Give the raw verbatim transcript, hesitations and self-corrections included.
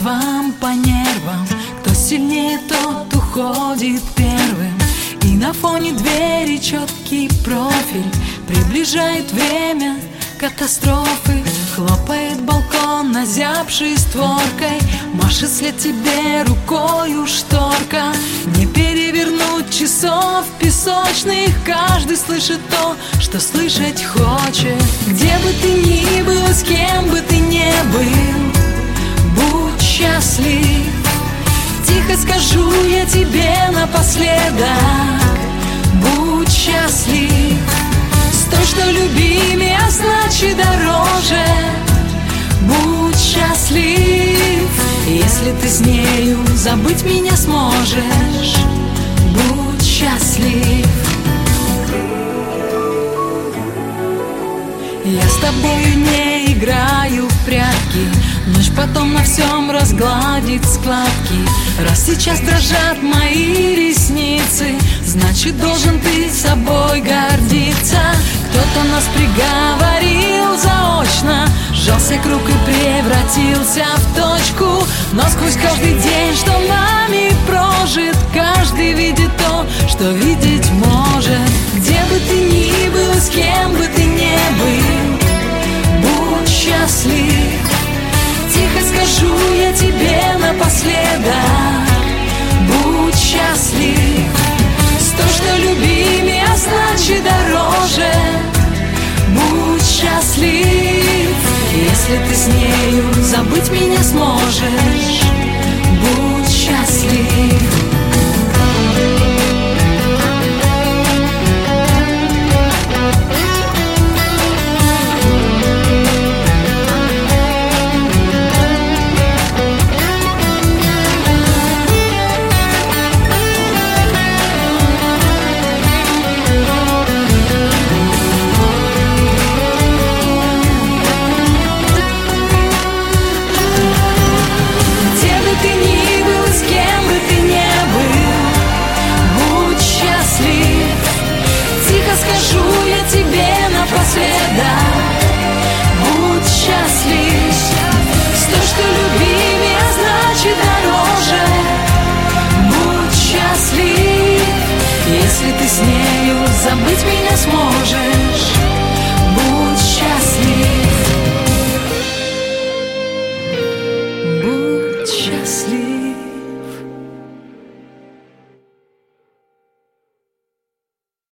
чувствам, по нервам. Кто сильнее, тот уходит первым. И на фоне двери четкий профиль приближает время катастрофы. Хлопает балкон, озябший створкой, машет след тебе рукою шторка. Не перевернуть часов песочных, каждый слышит то, что слышать хочет. Где бы ты ни был, с кем бы ты не был, будь счастлив. Тихо скажу я тебе напоследок, будь счастлив. Стой, что любимее, а значит дороже. Будь счастлив. Если ты с нею забыть меня сможешь, будь счастлив. Я с тобою не играю в прятки, ночь потом на всем разгладит складки. Раз сейчас дрожат мои ресницы, значит должен ты собой гордиться. Кто-то нас приговорил заочно, сжался круг и превратился в точку. Но сквозь каждый день, что нами прожит, каждый видит то, что видеть может. Где бы ты ни был, с кем бы ты не был, будь счастлив. Тихо скажу я тебе напоследок, будь счастлив. Стой, что любимее, а значит дороже. Будь счастлив. Если ты с нею забыть меня сможешь, будь счастлив. Будь счастлив. Стой, что любимее, а значит дороже. Будь счастлив. Если ты с нею забыть меня сможешь, будь счастлив. Будь счастлив.